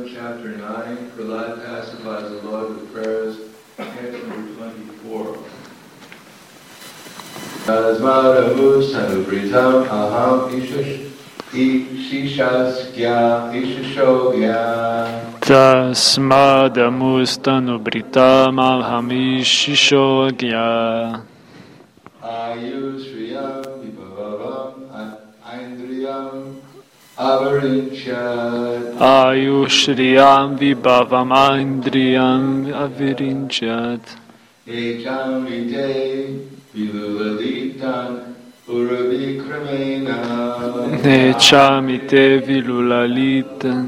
chapter 9, Prahlad pacifies the Lord with prayers, canto number 24. Tasmadamusanubritam aham ishishaskya ishishogya. Tasmadamusanubritam aham ishishogya. Ayushriyam vibhavam aindriyam avarinchat. Ayushriyam vibhavam aindriyam avarinchat. Echam vite viluladitam uravikramena. Nechamite vilulalitam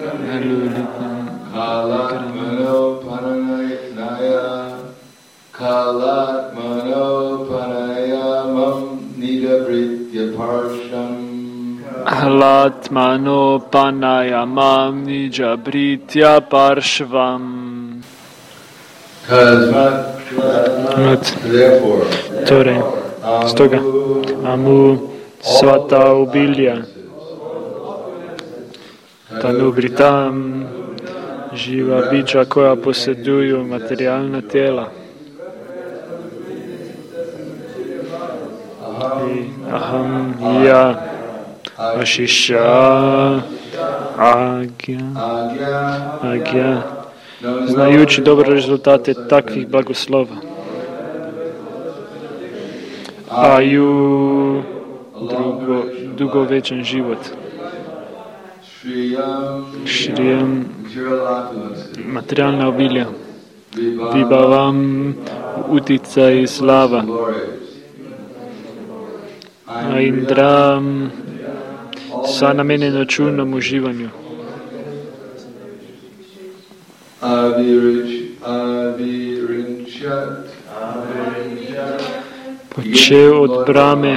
Kalatmano pananaya Kalatmano panayamam nidabritya parsham. Halatmano panayamam nijabritya parshvam. Therefore, Torej, stoga, amu svata obilja, tanubritam, živa bića koja posjeduju materijalna tijela. I aham, ja, ašisha, agya, znajući dobre rezultate takvih blagoslova. Aju, dugovečan život. Šrijam, materijalna obilja. Vibhavam, utica i slava. A indram, sa namenjeno čudnom uživanju. Počeo od Brahme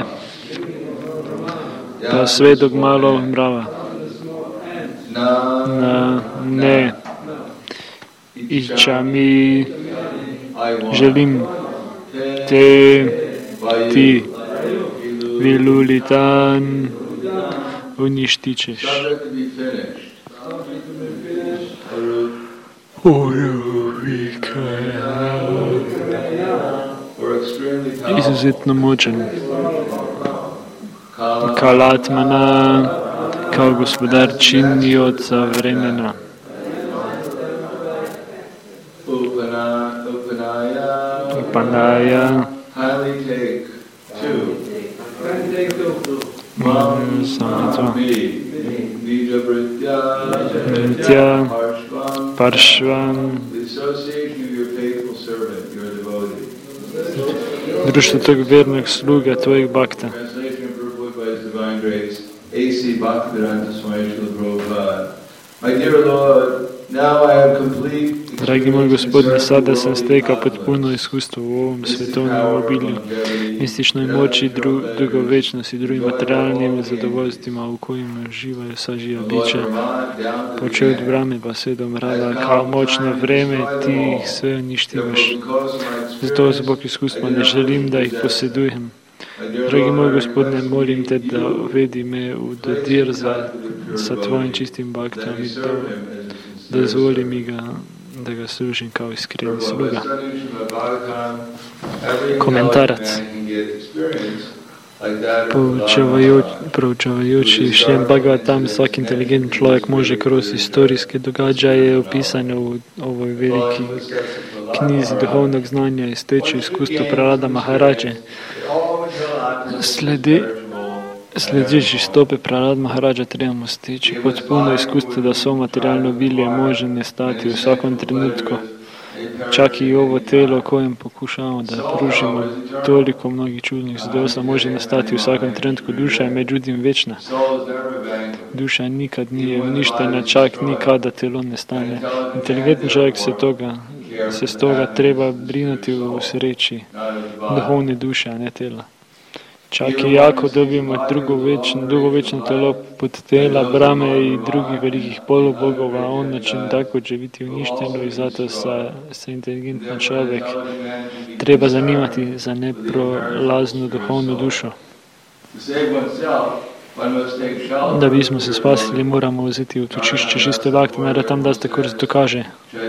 pa sve do malo mrava. Ne. Ičami, želim ti vilulitan uništičeš. Izuzetno močan. Kalatmana, kao gospodar činioca vremena. Upanaya, Nitya, Parshvam, društvo tog vernog sluga, tvojeg bakta. Dragi moj gospodine, sada sam stekao potpuno iskustvo u ovom svetovnom obilju, mističnoj moći, dugovečnosti i drugim materijalnim zadovoljstvima u kojima uživaju sva živa bića. Počeo od Brahme pa sve do mrava, kao moćno vreme ti ih sve uništivaš. Zato zbog iskustva ne želim da ih posjedujem. Dragi moj gospodine, molim te da uvedi me u dodir sa tvojim čistim baktom i da dozvoli mi da ga služim kao iskreni sluga. Komentarac. Proučavajući Šrijam Bhagavatam, svaki inteligentni čovjek može kroz historijske događaje opisane u ovoj veliki knjizi duhovnog znanja i steći iskustvo Prahlada Maharađe. Sljedeći stope Prahlad Maharađa trebamo steći potpuno iskustvo da svo materijalno bilje može nestati u svakom trenutku. Čak i ovo telo kojem pokušavamo da pružimo toliko mnogih čudnih zadovoljstva može nastati u svakom trenutku. Duša je međutim večna. Duša nikad nije uništena, čak nikada telo ne stane. Inteligentni čovjek se stoga treba brinuti u sreći duhovne duše, a ne tela. Čak i ako dobijemo dugovečno telo pod tela Brahme i drugih velikih polubogova, ono će također biti uništeno i zato se inteligentan čovjek treba zanimati za neprolaznu duhovnu dušu. Da bismo se spasili, moramo vzeti utočišče čiste bakte, naj tam da se kurz dokaže.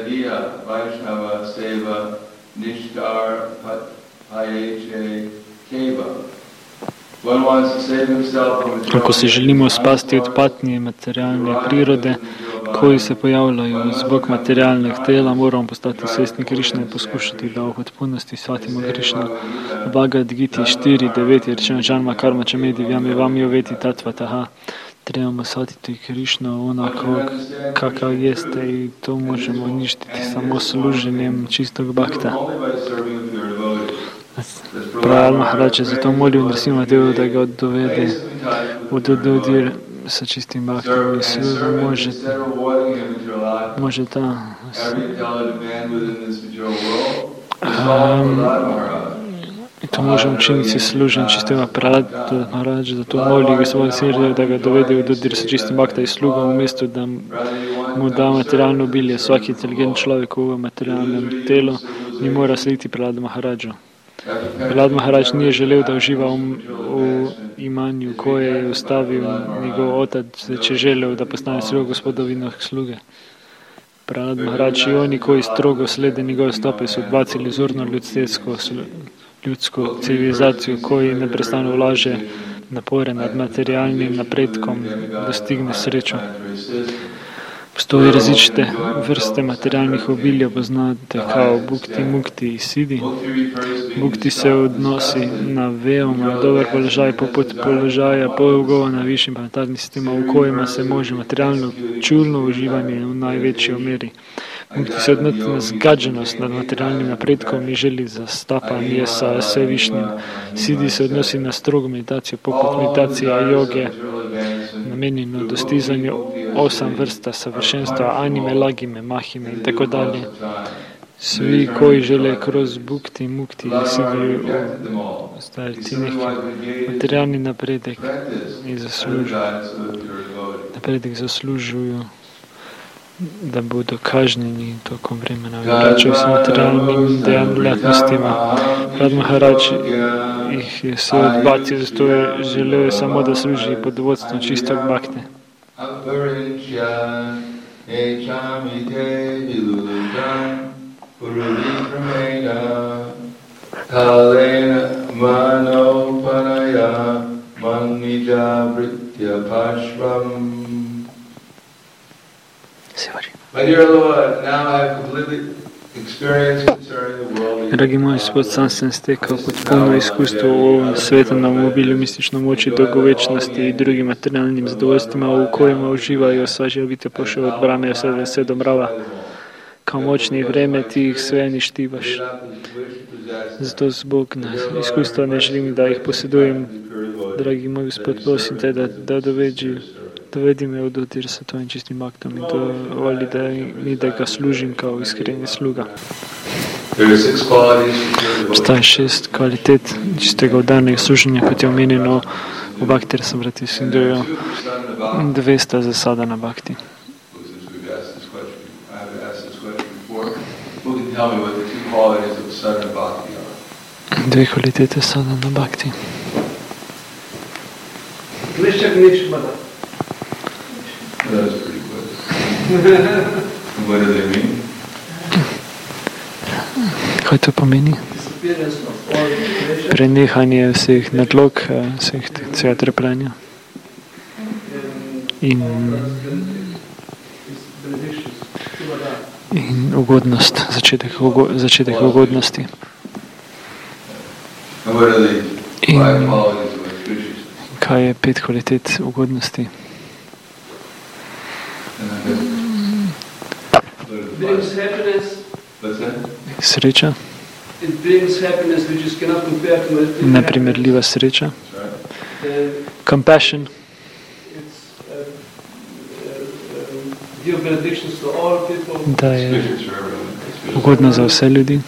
Ako se želimo spasti od patnje materialne prirode, koji se pojavljajo zbog materialnih tela, moramo postati svjesni Krišne i poskušati da u potpunosti shvatimo Krišnu. Bhagavad Gita 4.9 je rečeno Janma karma chamedi vyami vami oveti tatva taha. Trebamo shvatiti Krišnu onako kakav jeste i to možemo uništiti samo služenjem čistog bakta. Prahlad Maharaj je zato molio Nrsimha Devu da ga dovede u dodir sa čistim baktom i sve može ta i to možemo učiniti služenjem čistog Prahlad Maharaj, zato molio Gospodin Sirdev da ga dovede u dodir sa čistim baktom i slugom umjesto da mu da materijalno obilje. Svaki inteligent čovjek u ovom materijalnom telu ni mora slijediti Prahlad Maharaju. Prahlad Maharaj nije želeo da uživa u imanju koje je ostavio njegov otac, već je želeo da postane strogo gospodovinog sluge. Prahlad Maharaj i oni koji strogo slijede njegove stope su odbacili zorno ljudsku civilizaciju koji neprestano ulaže napore nad materijalnim napretkom dostigne sreću. Postoje različite vrste materijalnih obilja, poznate kao bhukti, mukti i siddhi. Bhukti se odnosi na veoma dobar položaj poput položaja polugova na višim planetarnim sistemima u kojima se može materijalno čulno uživanje u najvećoj mjeri. Mukti se odnosi na zgađenost nad materijalnim napretkom i želi za stapanje sa svevišnjim. Siddhi se odnosi na strogu meditaciju poput meditacije joge, namenjeno dostizanju 8 vrsta savršenstva, anime, lagime, mahime i tako dalje. Svi koji žele kroz bhukti, mukti i siddhi ostaviti neki materijalni napredak i zaslužuju da budu kažnjeni tokom vremena. Vraćaju se materijalnim dejavnostima. Prahlad Maharaj ih je sve odbacio, zato je želeo samo da služi pod vodstvom čistog bakte. Dragi moji, sam sam stekao potpuno iskustvo u ovom svetanom obilju mističnom moći, dugovečnosti i drugim materijalnim zadovoljstvima u kojima uživaju svađe biti pošao od brame sve do mrava. Kao moćni vreme ti ih sve ništivaš. Zato zbog iskustva ne želim da ih posjedujem. Dragi moj Gospod, prosim te da dovedi me u dodir sa tvojim čistim baktom i dovoli da ga služim kao iskreni sluga. Postoje 6 kvalitet čistega udarnega služenja, kot je omenjeno v Bhakti Rasamriti Sindhuju, 200 zasada na Bhakti. Dve kvalitete sada na Bhakti. That was pretty good. What do they mean? Kaj to pomeni? Prenehanje vseh nadlog, vsega trpljenja in ugodnost, začetek ugodnosti. In kaj je 5 kvalitet ugodnosti? Sreča, neprimerljiva sreča. Compassion, da je ugodno za vse ljudi,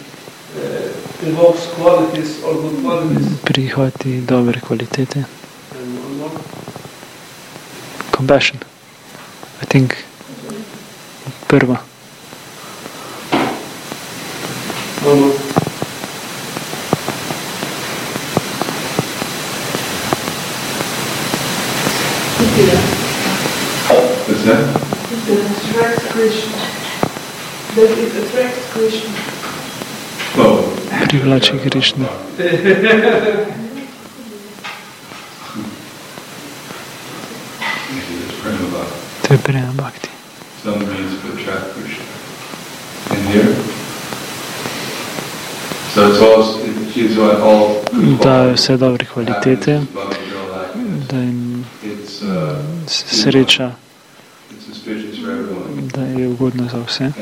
prihvati dobre kvalitete. Compassion, I think, prva. that? That attracts Krishna. That it attracts Krishna. Oh. Privlači Krišno. To je prema bhakti. Some means to attract Krishna. And here? So it's all, it gives all da je vse dobre kvalitete, da jim sreča, da je ugodno za vse.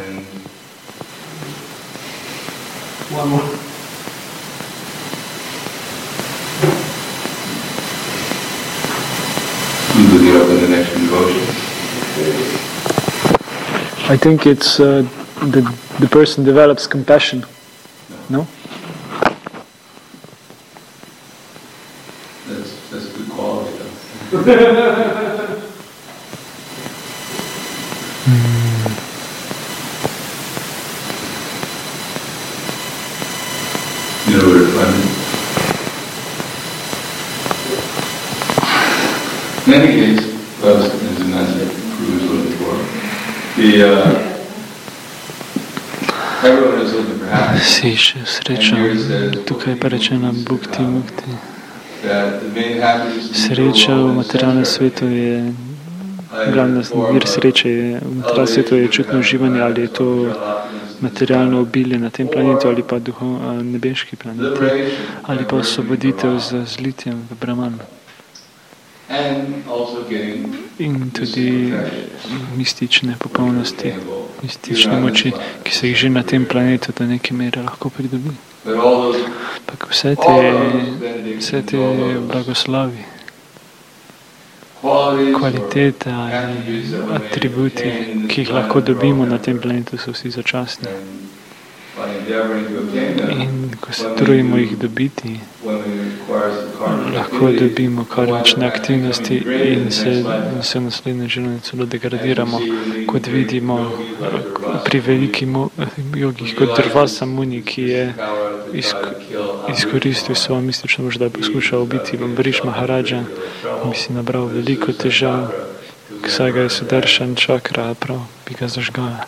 I think it's the person develops compassion. No? That's good quality. You know what it's funny? In any case, as Nancy Cruz was before, everyone is looking for happiness. Si še sreča, tukaj je pa rečena bhukti mukti. Sreča v materialnem svetu je, glavna vir sreče je, v materialnem svetu je čutno uživanje, ali je to materialno obilje na tem planetu, ali pa nebeški planeti, ali pa osvoboditev z zlitjem v Brahmanu. In tudi mistične popolnosti, mistične moči, ki se jih že na tem planetu do neke mere lahko pridobi. Pak vse te blagoslovi, kvalitete ali atributi, ki jih lahko dobimo na tem planetu, so vsi začasni. In ko se trudimo jih dobiti, lahko dobimo karmične aktivnosti in se v naslednjem življenju celo degradiramo, kot vidimo pri veliki jogih, kot Durvasa Muni, ki je izkoristil svojo mistično moč, da je poskušal ubiti Ambariš Maharaja in bi si nabral veliko težav, saj ga je Sudaršan čakra prav bi ga zažgala.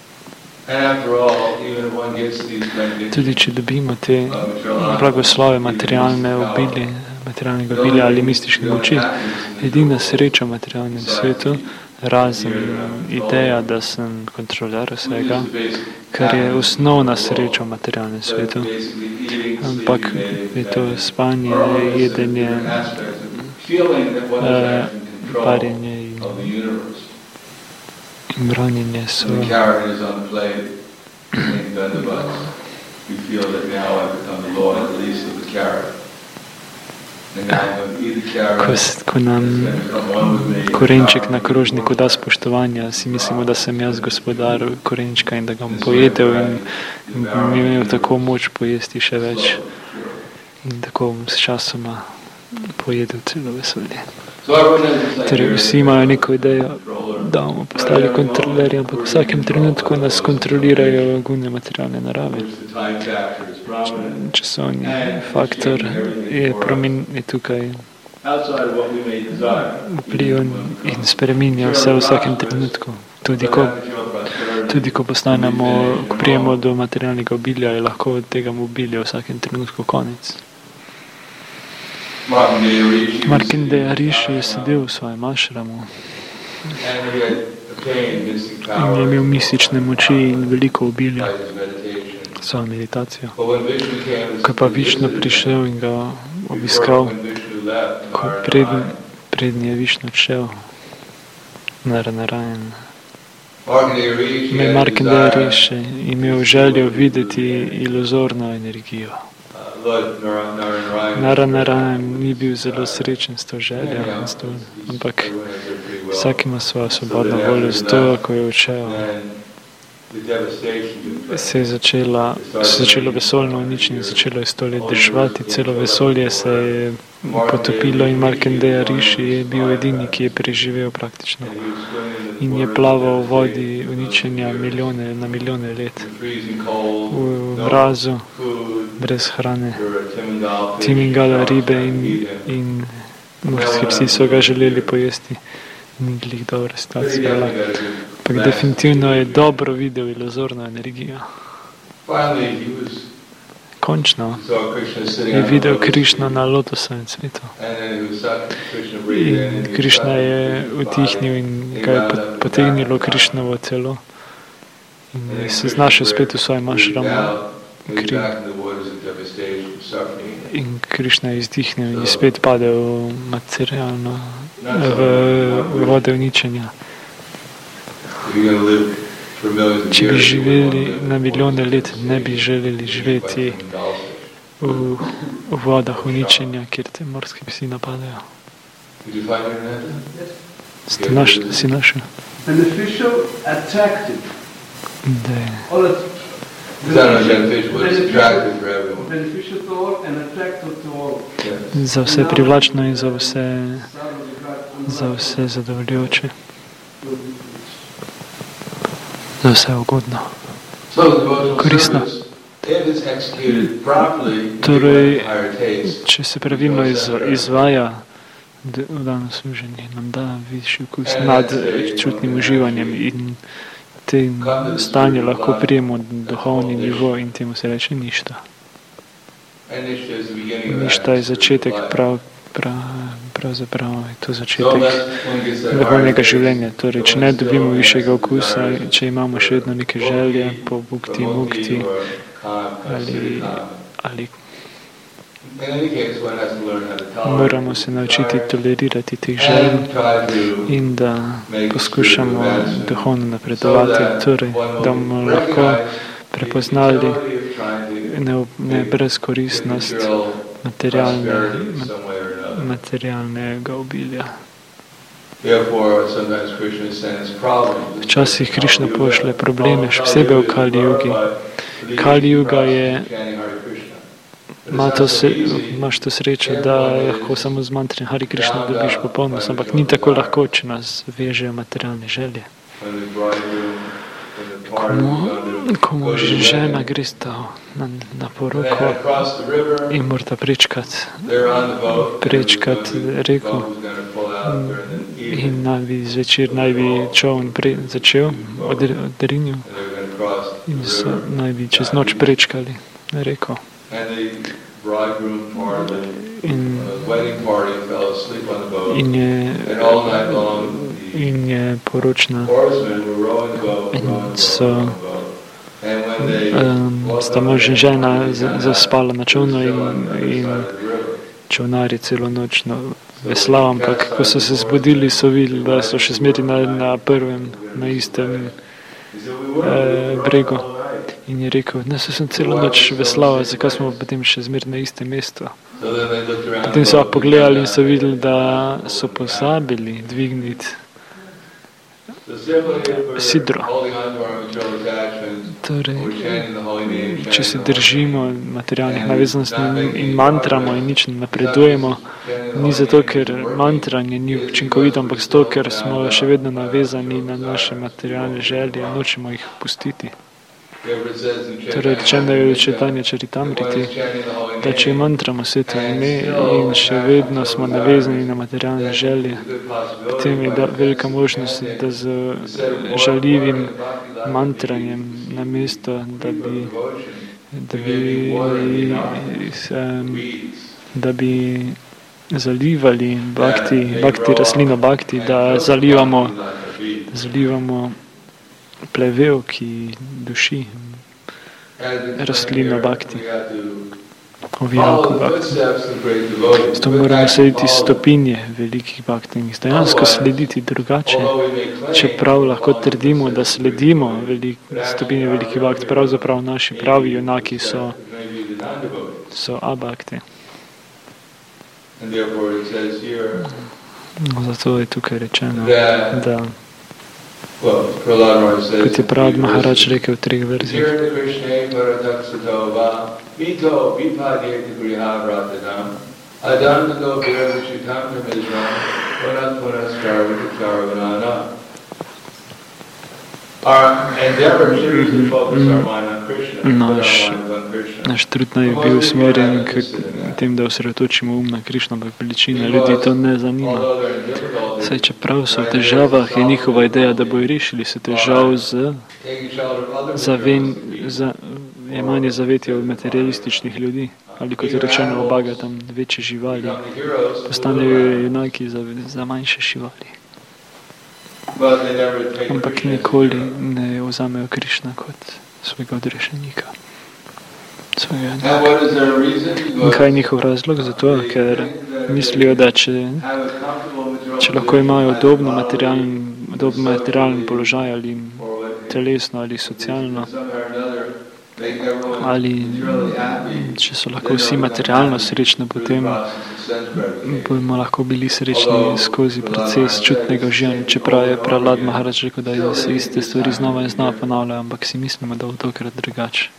Tudi če dobimo te blagoslove materialnega obilja ali mistične moči, edina sreča v materialnem svetu, razen ideja, da sem kontroler vsega, kar je osnovna sreča v materialnem svetu, ampak je to spanje, jedenje, parjenje in branjenje so ko nam korenček na krožniku da spoštovanja, si mislimo, da sem jaz gospodar korenčka in da ga bom pojedel in bom imel tako moč pojesti še več in tako bom s časoma pojedel celo vesolje. Torej, vsi imajo neko idejo, da bomo postali kontrolerji, ampak v vsakem trenutku nas kontrolirajo gune materialne narave. Časovni faktor je tukaj vpliv in spreminja vse v vsakem trenutku. Tudi ko ko prijemo do materialnega obilja, je lahko od tega obilja v vsakem trenutku konec. Markandeya Rishi je sedel v svojem ašramu in je imel mistične moči in veliko obilja svojo meditacijo. Ko pa Višnu prišel in ga obiskal, ko prednji je Višnu odšel, Naranaran, Markandeya Rishi imel željo videti iluzorno energijo. Naranaran ni bil zelo srečen s to željo, ampak vsak ima svojo svobodno voljo. Zato, ko je odšel, se je začelo vesoljno uničenje, začelo je stolje držati, celo vesolje se je potopilo in Markandeya Rishi je bil edini, ki je preživel praktično. In je plaval v vodi uničenja na milijone let. V mrazu, brez hrane. Timingala ribe in morski psi so ga želeli pojesti. ni glih dobra situacija. Ampak definitivno je dobro videl iluzorno energijo. Končno je videl Krišno na lotosovem cvetu. In Krišna je utihnil in ga je potegnilo Krišnovo telo. In je se znašel spet v svojem ašramu. In Krišna je izdihnil in je spet padel materialno v vode uničenja. Če bi živeli na milijone let, ne bi želeli živeti v vodah uničenja, kjer te morski psi napadajo. Si našel? Beneficial, attractive. Beneficial to all and attractive to all. Za vse privlačno in za vse zadovoljujoče. Za vse ugodno. Koristno. Torej, če se pravilno izvaja v dano služenje, nam da višji okus nad čutnim uživanjem in tem stanju lahko prijemo duhovni nivo in temu se reče ništa. Ništa je začetek pravzaprav je to začetek duhovnega življenja. Torej, če ne dobimo višjega okusa, če imamo še vedno neke želje po bukti, mukti ali moramo se naučiti tolerirati teh želj in da poskušamo duhovno napredovati, torej, da bomo lahko prepoznali ne brezkoristnost materialnega obilja. Včasih Krišna pošle probleme, še posebej v Kali Jugi. Kali Juga je imaš to srečo, da lahko samo z mantri Hari Krišna dobiš popolnost, ampak ni tako lahko, če nas vežejo materialne želje. Ko mož in žena gresta na poroko in morata prečkati reko in zvečer naj bi čovn začel od Rinju in naj bi čez noč prečkali reko. In je poročna in sta mož in žena zaspala na čovnu in čovnar je celo noč veslal, ampak ko so se zbudili, so videli, da so še zmeri na istem bregu. In je rekel, sem celo noč veslal, zakaj smo potem še zmeri na istem mestu. Potem so pogledali in so videli, da so pozabili dvigniti sidro. Torej, če se držimo materialnih navezanosti in mantramo in nič ne napredujemo, ni zato, ker mantranje ni učinkovito, ampak zato, ker smo še vedno navezani na naše materialne želje in nočemo jih pustiti. Torej, rečeno je v Čaitanja Charitamriti, da če mantramo sveto ime in še vedno smo navezani na materialne želje, potem je velika možnost, da z žaljivim mantranjem namesto, da bi zalivali bhakti rastlino bhakti, da zalivamo plevel, ki duši rastlino bhakti, ovijalko bhakti. Zato moramo slediti stopinje velikih bhakti in dejansko slediti drugače, čeprav lahko trdimo, da sledimo stopinje velikih bhakti, pravzaprav naši pravi junaki so abhakti. Zato je tukaj rečeno, da kot je Prahlad Maharaj rekel v 3 verzijah. Our endeavor should be to focus our mind on Krishna. Naš trud naj bi bil usmerjen k tem, da osredotočimo na Krišno, pa veličina ljudi to ne zanima. Saj čeprav so v težavah, je njihova ideja, da bojo rešili se težav z jemanje zavetja od materialističnih ljudi, ali kot je rečeno o Bhagavatam, večje živali, postanejo junaki za manjše živali. Ampak nikoli ne vzamejo Krišna kot svojega odrešenika. In kaj je njihov razlog? Zato, ker mislijo, da če lahko imajo udobno materialen položaj ali telesno ali socialno, ali če so lahko vsi materialno srečni, potem bomo lahko bili srečni skozi proces čutnega uživanja, čeprav je Prahlad Maharaj rekel, da se iste stvari znova in znova ponavljajo, ampak si mislimo, da bo tokrat drugače.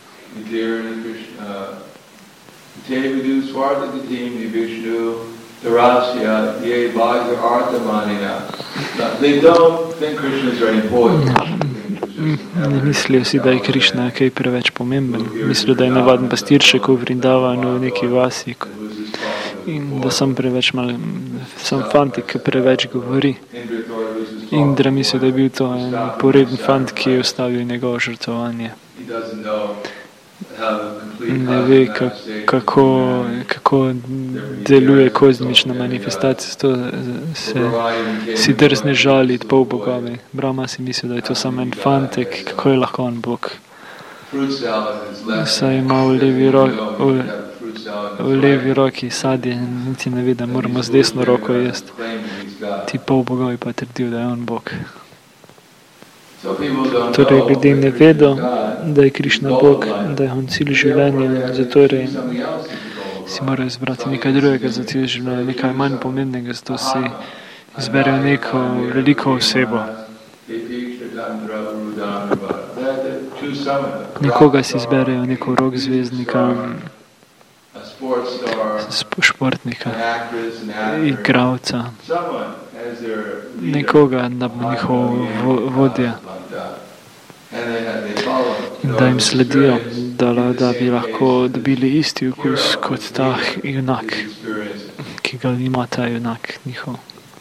Ne mislijo si, da je Krišna kaj preveč pomemben. Mislijo, da je navaden pastirček v Vrindavanu v neki vasi in da sam fantik preveč govori. Indra misli, da je bil to en poreden fant, ki je ustavil njegovo žrtvovanje. Ne ve, kako deluje kozmična manifestacija, to si drzne žaliti pol bogovi. Brahma si misli, da je to samo en fantek, kako je lahko on bog. Saj ima v levi roki sadje, niti ne ve, da moramo z desno roko jesti. Ti pol bogovi pa trdijo, da je on bog. Torej, ljudje ne vedo, da je Krišna Bog, da je on cilj življenja, zato si morajo izbrati nekaj drugega za cilj življenja, nekaj manj pomembnega, zato si izberejo neko veliko osebo. Nekoga si izberejo, neko rock zvezdnika, športnika, igralca, nekoga, da bo njihov vodja in da jim sledijo, da bi lahko dobili isti okus kot ta junak, ki ga ima ta junak njihov.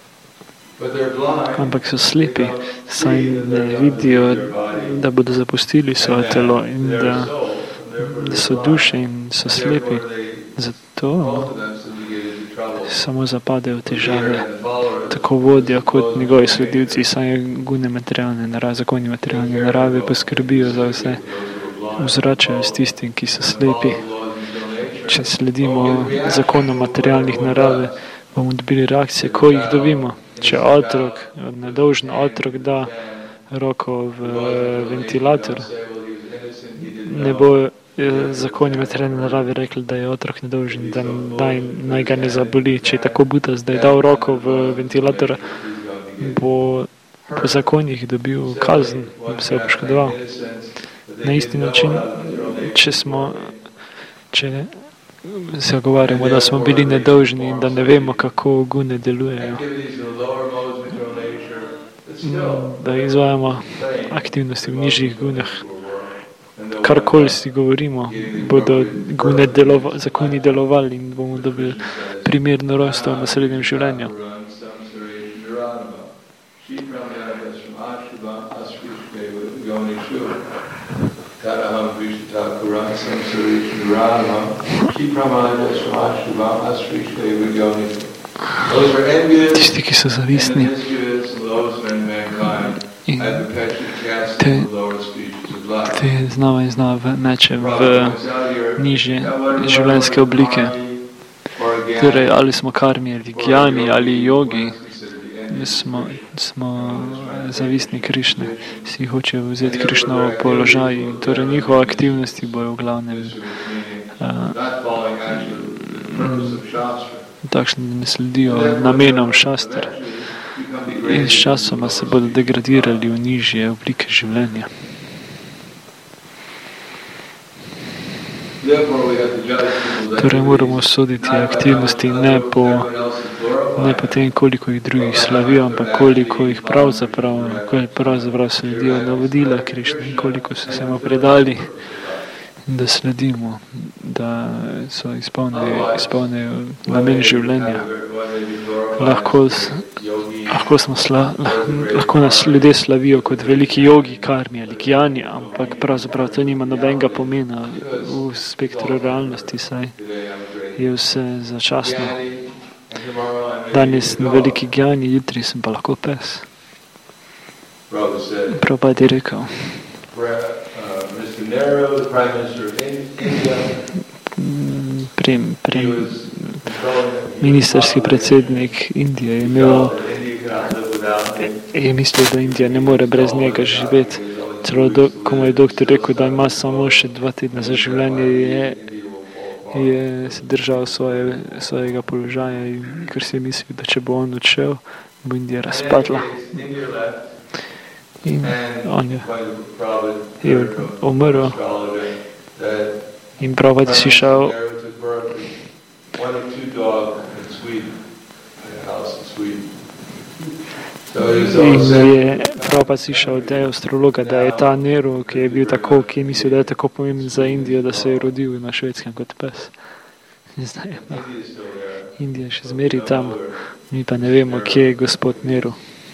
Ampak so slepi, saj ne vidijo, da bodo zapustili svoje telo in da so duše in so slepi. Zato samo zapadejo v težave, tako vodja kot njegovi sledilci, saj gune materialne narave, zakoni materialne narave poskrbijo za vse, vzračajo s tistim, ki so slepi. Če sledimo zakonom materialnih narave, bomo dobili reakcije, ko jih dobimo. Če nedolžen otrok da roko v ventilator, ne bo zakoni materialne narave rekli, da je otrok nedolžen, da naj ga ne zaboli. Če je tako butast, da je dal roko v ventilator, bo po zakonih dobil kazen, da bi se jo poškodoval. Na isti način, če se ogovarjamo, da smo bili nedolžni in da ne vemo, kako gune delujejo, da izvajamo aktivnosti v nižjih gunah, karkoli si govorimo, bodo zakoni delovali in bomo dobili primerno rojstvo v naslednjem življenju. Tisti, ki so zavistni in te znova in znova meče v nižje življenjske oblike. Torej, ali smo karmi, ali gjani, ali jogi, smo zavistni Krišne, si hočejo vzeti Krišnovo položaj in torej njihove aktivnosti bojo v glavnem takšne, da ne sledijo namenom šastr in s časoma se bodo degradirali v nižje oblike življenja. Torej moramo soditi aktivnosti ne po Ne potem, koliko jih drugih slavijo, ampak koliko jih pravzaprav sledijo navodila Krišne in koliko so se mu predali, da sledimo, da so izpolnijo namen življenja. Lahko nas ljudje slavijo kot veliki jogi, karmi ali gjani, ampak pravzaprav to nima nobenega pomena v spektru realnosti, saj je vse začasno. Danes sem veliki gjani, jutri sem pa lahko pes. Prabhupada je rekel, ministerski predsednik Indije je mislil, da Indija ne more brez njega živeti. Celo ko mu je doktor rekel, da ima samo še 2 tedna za življenje, je se držal svojega položaja, ker si je mislil, da če bo on odšel, bo Indija razpadla. In on je umrl in Prabhupada si šel od astrologa, da je ta Nero, ki je mislil, da je tako pomemben za Indijo, da se je rodil na Švedskem kot pes. Zdaj je pa Indija še zmeri tam, mi pa ne vemo, kje je gospod Nero.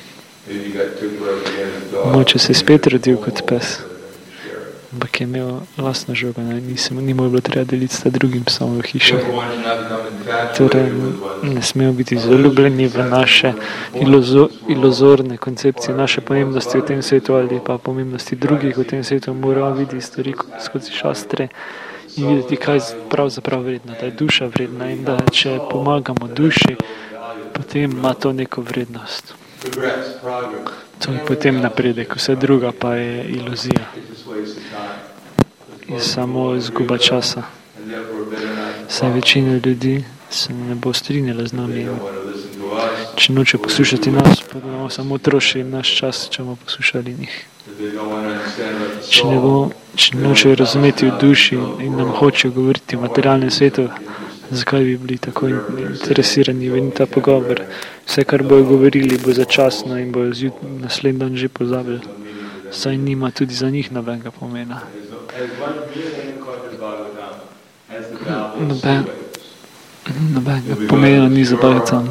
Moče se je spet rodil kot pes, ampak je imel lastno žogo, ni mu bilo treba deliti sta drugim psom v hiši. Torej, ne smemo biti zaljubljeni v naše iluzorne koncepcije, naše pomembnosti v tem svetu ali pa pomembnosti drugih v tem svetu. Moramo videti stvari skozi šastre in videti, kaj je pravzaprav vredno, da je duša vredna in da če pomagamo duši, potem ima to neko vrednost. To je potem napredek, vse druga pa je iluzija. Je samo izguba časa. Saj večina ljudi se ne bo strinjala z nami. Če noče poslušati nas, pa bomo samo trošili naš čas, če bomo poslušali njih. Če noče razumeti v duši in nam hoče govoriti v materialnem svetu, zakaj bi bili tako interesirani v ta pogovor? Vse, kar bojo govorili, bo začasno in bojo naslednji dan že pozabili. Saj nima tudi za njih nobenega pomena. Nobenega pomena ni za Bhagavatam.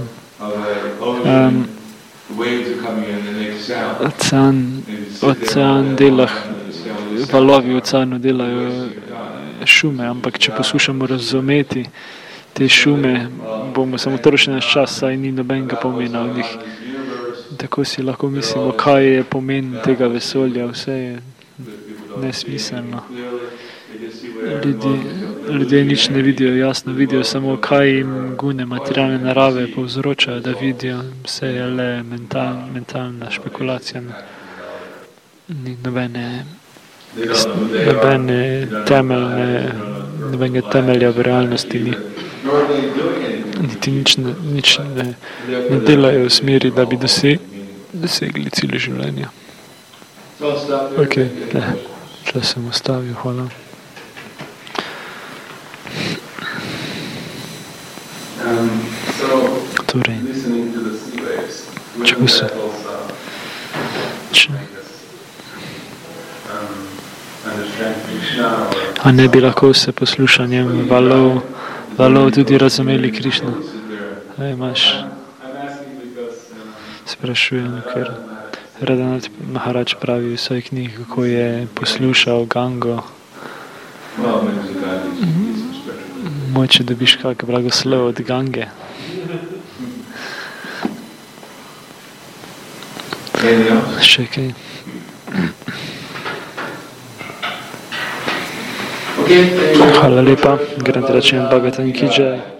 Ocean dela, valovi v oceanu delajo šume, ampak če poslušamo razumeti te šume, bomo samo trošili naš čas, saj ni nobenega pomena v njih. Tako si lahko mislimo, kaj je pomen tega vesolja, vse je nesmiselno. Ljudje nič ne vidijo jasno, vidijo samo, kaj jim gune materialne narave povzročajo, da vidijo, vse je le mentalna špekulacija. Ni nobenega temelja v realnosti ni. Niti nič ne delajo v smeri, da bi dosegli cilj življenja. Ok, tle sem ustavil, hvala. Torej, a ne bi lahko se poslušanjem valov tudi razumeli Krišno? Sprašujem, ker Radhanath Maharaj pravi v svoji knjigi, kako je poslušal Gango. Moče dobiš kak blagoslov od Gange. Še kaj? Hvala lepa, grem rečem Bhagavatam ki jai.